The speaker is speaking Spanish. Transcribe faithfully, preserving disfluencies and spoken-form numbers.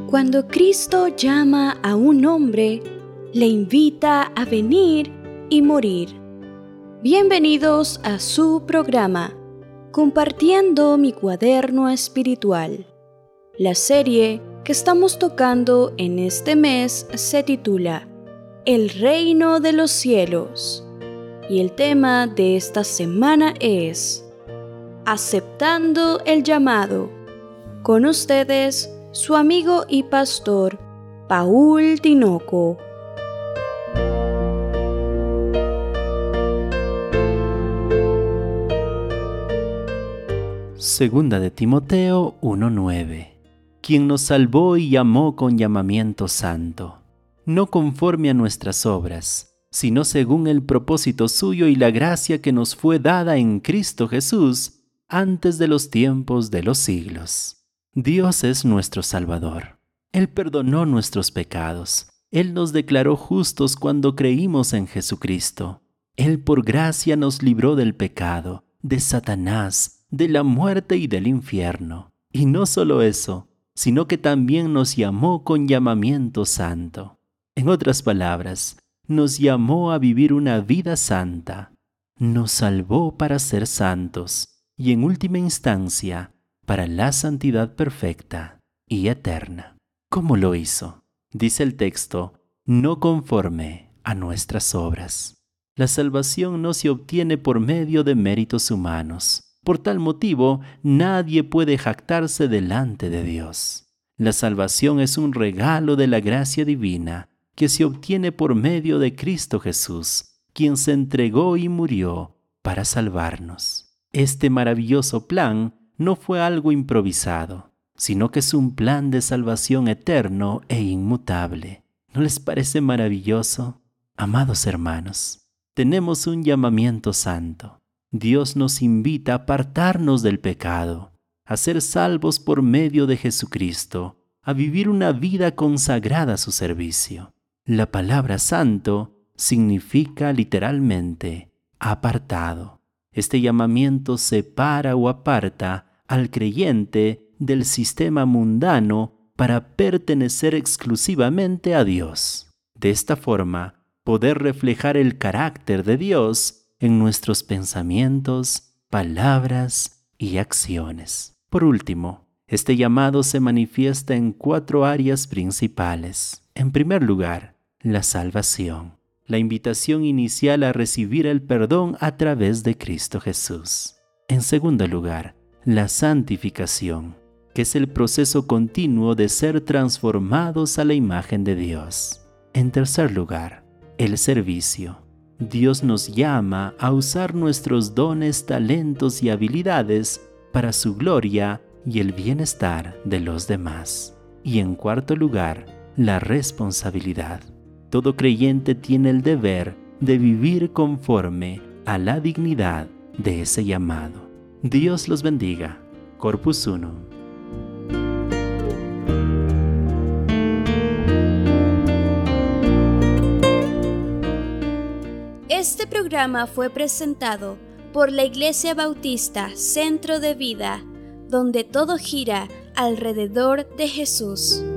Cuando Cristo llama a un hombre, le invita a venir y morir. Bienvenidos a su programa, Compartiendo mi cuaderno espiritual. La serie que estamos tocando en este mes se titula El reino de los cielos. Y el tema de esta semana es Aceptando el llamado. Con ustedes, su amigo y pastor, Paul Tinoco. Segunda de Timoteo uno nueve. Quien nos salvó y llamó con llamamiento santo, no conforme a nuestras obras, sino según el propósito suyo y la gracia que nos fue dada en Cristo Jesús antes de los tiempos de los siglos. Dios es nuestro Salvador. Él perdonó nuestros pecados. Él nos declaró justos cuando creímos en Jesucristo. Él por gracia nos libró del pecado, de Satanás, de la muerte y del infierno. Y no solo eso, sino que también nos llamó con llamamiento santo. En otras palabras, nos llamó a vivir una vida santa. Nos salvó para ser santos y en última instancia, para la santidad perfecta y eterna. ¿Cómo lo hizo? Dice el texto, no conforme a nuestras obras. La salvación no se obtiene por medio de méritos humanos. Por tal motivo, nadie puede jactarse delante de Dios. La salvación es un regalo de la gracia divina que se obtiene por medio de Cristo Jesús, quien se entregó y murió para salvarnos. Este maravilloso plan no fue algo improvisado, sino que es un plan de salvación eterno e inmutable. ¿No les parece maravilloso? Amados hermanos, tenemos un llamamiento santo. Dios nos invita a apartarnos del pecado, a ser salvos por medio de Jesucristo, a vivir una vida consagrada a su servicio. La palabra santo significa literalmente apartado. Este llamamiento separa o aparta al creyente del sistema mundano para pertenecer exclusivamente a Dios. De esta forma, poder reflejar el carácter de Dios en nuestros pensamientos, palabras y acciones. Por último, este llamado se manifiesta en cuatro áreas principales. En primer lugar, la salvación. La invitación inicial a recibir el perdón a través de Cristo Jesús. En segundo lugar, la santificación, que es el proceso continuo de ser transformados a la imagen de Dios. En tercer lugar, el servicio. Dios nos llama a usar nuestros dones, talentos y habilidades para su gloria y el bienestar de los demás. Y en cuarto lugar, la responsabilidad. Todo creyente tiene el deber de vivir conforme a la dignidad de ese llamado. Dios los bendiga. Corpus Unum. Este programa fue presentado por la Iglesia Bautista Centro de Vida, donde todo gira alrededor de Jesús.